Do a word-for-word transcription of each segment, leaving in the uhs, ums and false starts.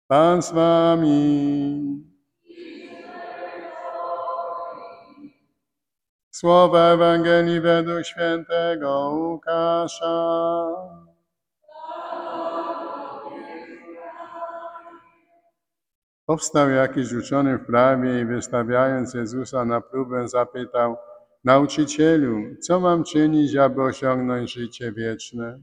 Pan z wami. Słowa Ewangelii według świętego Łukasza. Powstał jakiś uczony w prawie i wystawiając Jezusa na próbę zapytał: Nauczycielu, co mam czynić, aby osiągnąć życie wieczne?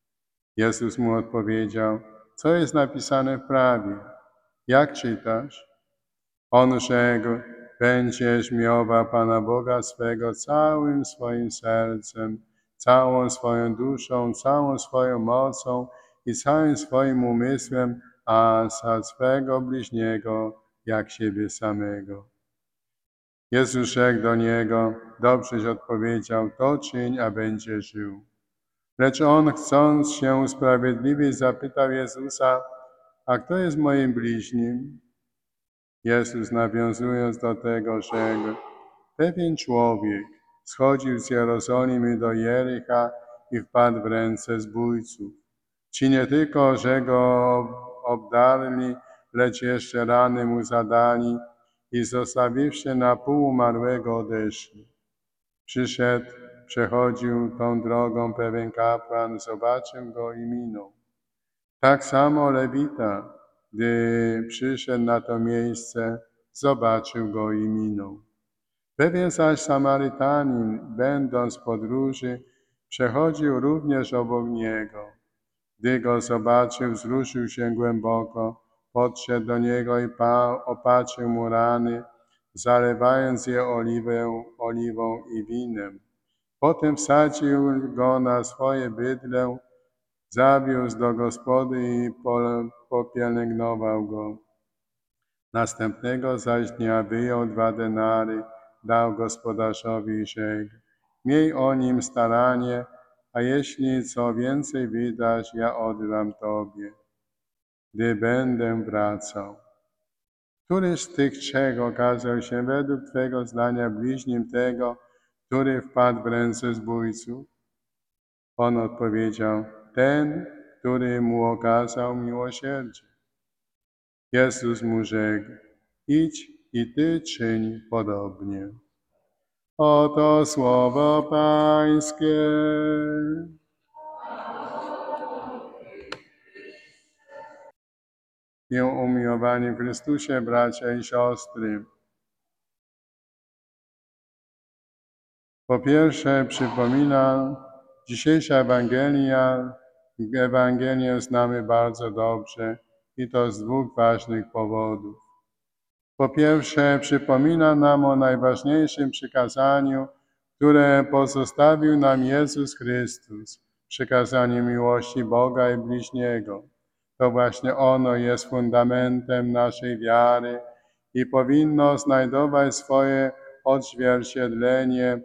Jezus mu odpowiedział: Co jest napisane w prawie? Jak czytasz? On rzekł: Będziesz miłował Pana Boga swego całym swoim sercem, całą swoją duszą, całą swoją mocą i całym swoim umysłem, a za swego bliźniego jak siebie samego. Jezus rzekł do niego: Dobrześ odpowiedział, to czyń, a będziesz żył. Lecz on, chcąc się usprawiedliwić, zapytał Jezusa: A kto jest moim bliźnim? Jezus, nawiązując do tego, rzekł: Pewien człowiek schodził z Jerozolimy do Jericha i wpadł w ręce zbójców. Ci nie tylko, że go obdarli, lecz jeszcze rany mu zadali i zostawiwszy na pół umarłego, odeszli. Przyszedł, przechodził tą drogą pewien kapłan, zobaczył go i minął. Tak samo Lewita, gdy przyszedł na to miejsce, zobaczył go i minął. Pewien zaś Samarytanin, będąc w podróży, przechodził również obok niego. Gdy go zobaczył, wzruszył się głęboko, podszedł do niego i opatrzył mu rany, zalewając je oliwę, oliwą i winem. Potem wsadził go na swoje bydlę, zawiózł do gospody i popielęgnował go. Następnego zaś dnia wyjął dwa denary, dał gospodarzowi i rzekł: Miej o nim staranie, a jeśli co więcej wydasz, ja oddam tobie, gdy będę wracał. Który z tych trzech okazał się według twego zdania bliźnim tego, który wpadł w ręce zbójców? On odpowiedział: Ten, który mu okazał miłosierdzie. Jezus mu rzekł: Idź i ty czyń podobnie. Oto słowo Pańskie. Mię umiłowani w Chrystusie, bracia i siostry. Po pierwsze przypominam, dzisiejsza Ewangelia, Ewangelię znamy bardzo dobrze i to z dwóch ważnych powodów. Po pierwsze przypomina nam o najważniejszym przykazaniu, które pozostawił nam Jezus Chrystus, przykazanie miłości Boga i bliźniego. To właśnie ono jest fundamentem naszej wiary i powinno znajdować swoje odzwierciedlenie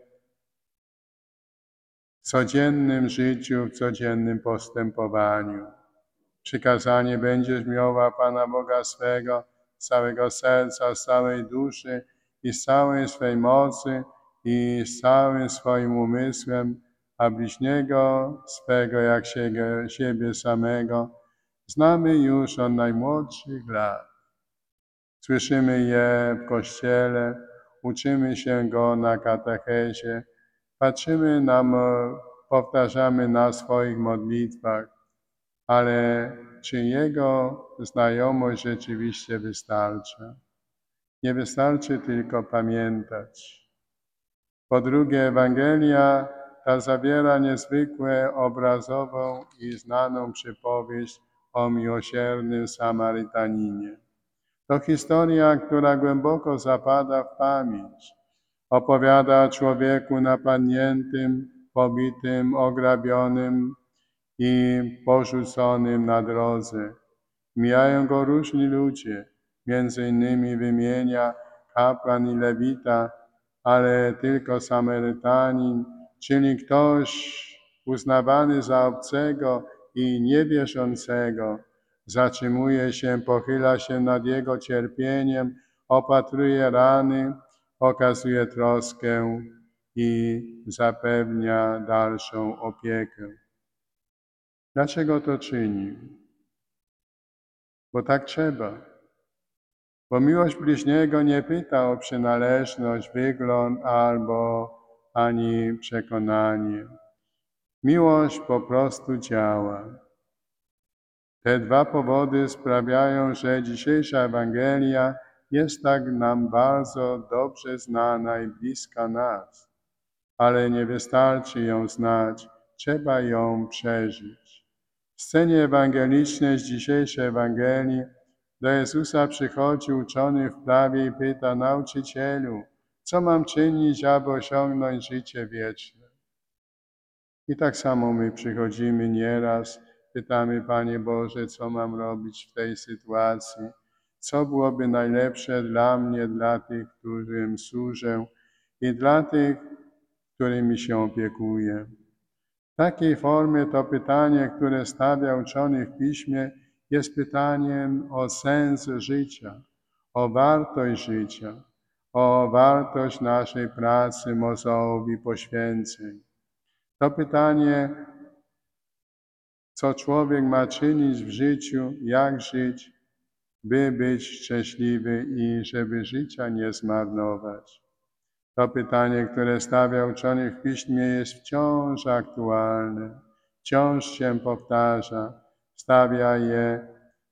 w codziennym życiu, w codziennym postępowaniu. Przykazanie: będziesz miłował Pana Boga swego z całego serca, z całej duszy i z całej swej mocy i z całym swoim umysłem, a bliźniego swego jak siebie, siebie samego, znamy już od najmłodszych lat. Słyszymy je w Kościele, uczymy się go na katechezie, patrzymy na, powtarzamy na swoich modlitwach, ale czy jego znajomość rzeczywiście wystarcza? Nie wystarczy tylko pamiętać. Po drugie, Ewangelia ta zawiera niezwykle obrazową i znaną przypowieść o miłosiernym Samarytaninie. To historia, która głęboko zapada w pamięć. Opowiada o człowieku napadniętym, pobitym, ograbionym i porzuconym na drodze. Mijają go różni ludzie, między innymi wymienia kapłan i lewita, ale tylko Samarytanin, czyli ktoś uznawany za obcego i niewierzącego, zatrzymuje się, pochyla się nad jego cierpieniem, opatruje rany, okazuje troskę i zapewnia dalszą opiekę. Dlaczego to czynił? bo tak trzeba. Bo miłość bliźniego nie pyta o przynależność, wygląd albo ani przekonanie. Miłość po prostu działa. Te dwa powody sprawiają, że dzisiejsza Ewangelia jest tak nam bardzo dobrze znana i bliska nas. Ale nie wystarczy ją znać, trzeba ją przeżyć. W scenie ewangelicznej z dzisiejszej Ewangelii do Jezusa przychodzi uczony w prawie i pyta: Nauczycielu, co mam czynić, aby osiągnąć życie wieczne? I tak samo my przychodzimy nieraz, pytamy: Panie Boże, co mam robić w tej sytuacji? Co byłoby najlepsze dla mnie, dla tych, którym służę i dla tych, którymi się opiekuję? W takiej formie to pytanie, które stawia uczony w Piśmie, jest pytaniem o sens życia, o wartość życia, o wartość naszej pracy, mozołów i poświęceń. To pytanie, co człowiek ma czynić w życiu, jak żyć, by być szczęśliwy i żeby życia nie zmarnować. To pytanie, które stawia uczony w Piśmie, jest wciąż aktualne, wciąż się powtarza. Stawia je,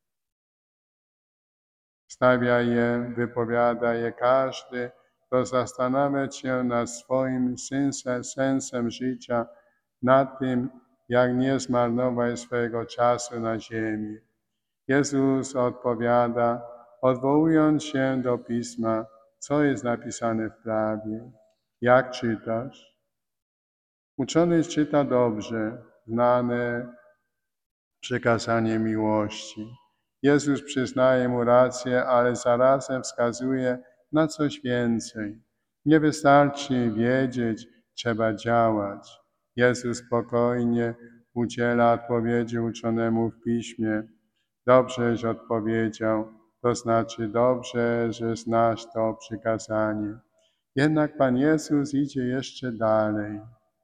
stawia je, wypowiada je każdy, kto zastanawia się nad swoim sensem, sensem życia, nad tym, jak nie zmarnować swojego czasu na ziemi. Jezus odpowiada, odwołując się do Pisma, co jest napisane w prawie. Jak czytasz? Uczony czyta dobrze, znane przykazanie miłości. Jezus przyznaje mu rację, ale zarazem wskazuje na coś więcej. Nie wystarczy wiedzieć, trzeba działać. Jezus spokojnie udziela odpowiedzi uczonemu w Piśmie. Dobrze, że odpowiedział, to znaczy dobrze, że znasz to przykazanie. Jednak Pan Jezus idzie jeszcze dalej.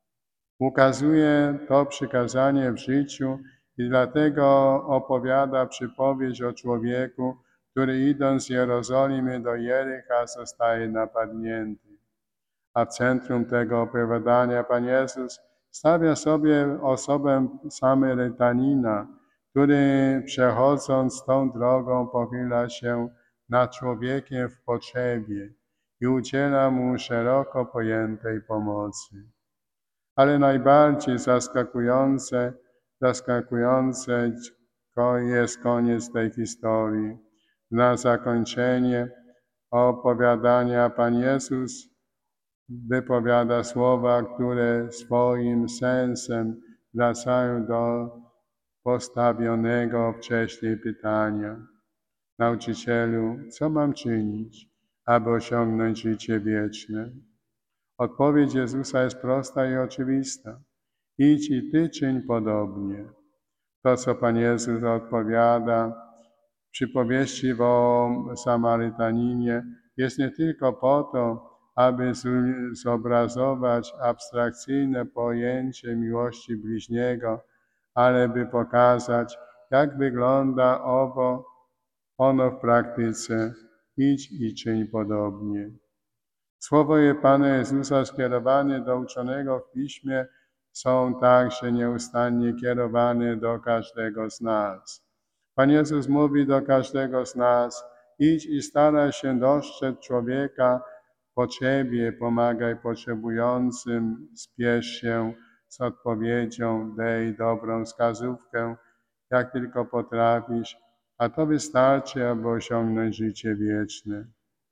Ukazuje to przykazanie w życiu i dlatego opowiada przypowieść o człowieku, który idąc z Jerozolimy do Jericha zostaje napadnięty. A w centrum tego opowiadania Pan Jezus stawia sobie osobę Samarytanina, który przechodząc tą drogą pochyla się nad człowiekiem w potrzebie i udziela mu szeroko pojętej pomocy. Ale najbardziej zaskakujące, zaskakujące jest koniec tej historii. Na zakończenie opowiadania Pan Jezus wypowiada słowa, które swoim sensem wracają do postawionego wcześniej pytania. Nauczycielu, co mam czynić, aby osiągnąć życie wieczne? Odpowiedź Jezusa jest prosta i oczywista. Idź i Ty czyń podobnie. To, co Pan Jezus odpowiada w przypowieści o Samarytaninie, jest nie tylko po to, aby zobrazować abstrakcyjne pojęcie miłości bliźniego, ale by pokazać, jak wygląda owo, ono w praktyce. Idź i czyń podobnie. Słowo Pana Jezusa skierowane do uczonego w Piśmie są także nieustannie kierowane do każdego z nas. Pan Jezus mówi do każdego z nas: idź i staraj się dostrzec człowieka w potrzebie, pomagaj potrzebującym, spiesz się z odpowiedzią, daj dobrą wskazówkę, jak tylko potrafisz, a to wystarczy, aby osiągnąć życie wieczne.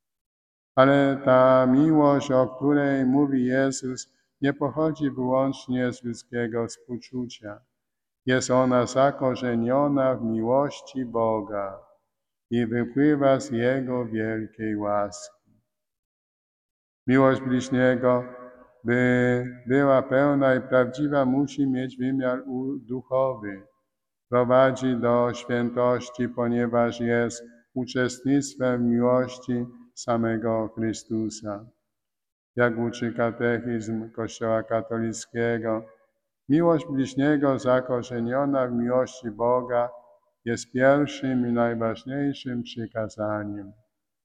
Ale ta miłość, o której mówi Jezus, nie pochodzi wyłącznie z ludzkiego współczucia. Jest ona zakorzeniona w miłości Boga i wypływa z Jego wielkiej łaski. Miłość bliźniego, by była pełna i prawdziwa, musi mieć wymiar duchowy. Prowadzi do świętości, ponieważ jest uczestnictwem w miłości samego Chrystusa. Jak uczy katechizm Kościoła katolickiego, miłość bliźniego zakorzeniona w miłości Boga jest pierwszym i najważniejszym przykazaniem.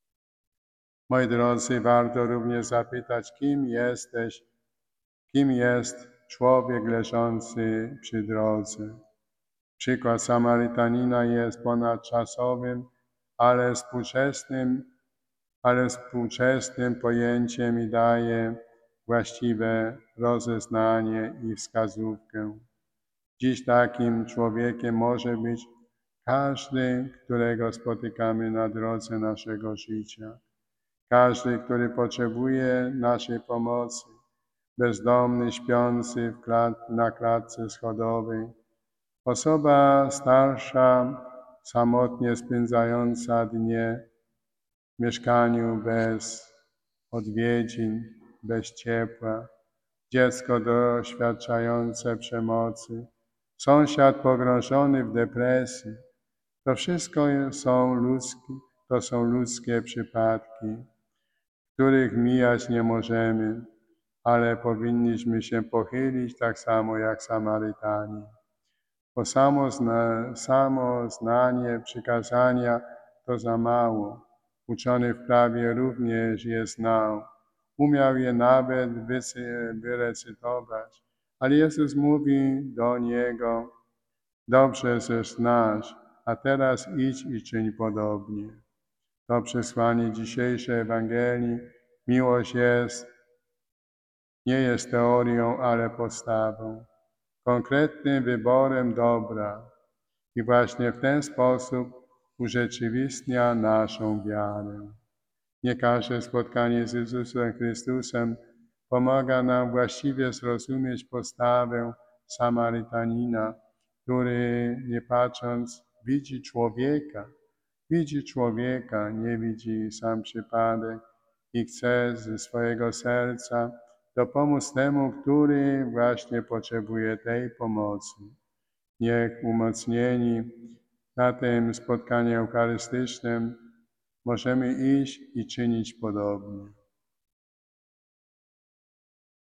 Moi drodzy, warto również zapytać, kim jesteś, kim jest człowiek leżący przy drodze. Przykład Samarytanina jest ponadczasowym, ale współczesnym, ale współczesnym pojęciem i daje właściwe rozeznanie i wskazówkę. Dziś takim człowiekiem może być każdy, którego spotykamy na drodze naszego życia. Każdy, który potrzebuje naszej pomocy. Bezdomny, śpiący w klat- na klatce schodowej. Osoba starsza, samotnie spędzająca dnie w mieszkaniu bez odwiedzin, bez ciepła. Dziecko doświadczające przemocy. Sąsiad pogrążony w depresji. To wszystko są ludzkie, to są ludzkie przypadki, których mijać nie możemy, ale powinniśmy się pochylić tak samo jak Samarytanie. Bo samo, zna, samo znanie przykazania to za mało. Uczony w prawie również je znał. Umiał je nawet wyrecytować. Ale Jezus mówi do niego: dobrze, że znasz, a teraz idź i czyń podobnie. To przesłanie dzisiejszej Ewangelii. Miłość jest, nie jest teorią, ale postawą, konkretnym wyborem dobra. I właśnie w ten sposób urzeczywistnia naszą wiarę. Nie każde spotkanie z Jezusem Chrystusem pomaga nam właściwie zrozumieć postawę Samarytanina, który, nie patrząc, widzi człowieka, widzi człowieka, nie widzi sam przypadek i chce ze swojego serca dopomóc temu, który właśnie potrzebuje tej pomocy. Niech umocnieni na tym spotkaniu eucharystycznym możemy iść i czynić podobnie.